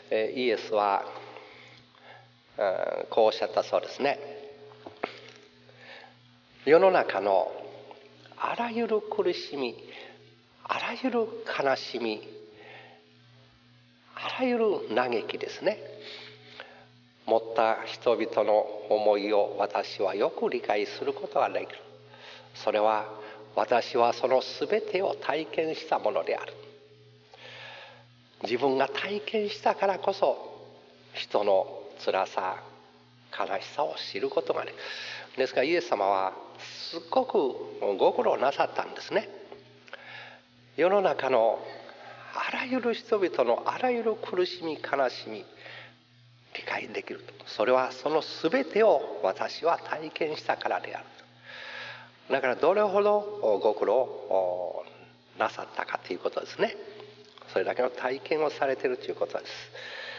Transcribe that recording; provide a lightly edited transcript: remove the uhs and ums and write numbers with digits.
イエスはこうおっしゃったそうですね。世の中のあらゆる苦しみ、あらゆる悲しみ、あらゆる嘆きですね、持った人々の思いを私はよく理解することができる。それは私はその全てを体験したものである。自分が体験したからこそ人の辛さ、悲しさを知ることができる。ですからイエス様はすっごくご苦労なさったんですね。世の中のあらゆる人々のあらゆる苦しみ、悲しみ、理解できると。それはその全てを私は体験したからである。だからどれほどご苦労なさったかということですね。それだけの体験をされているということです。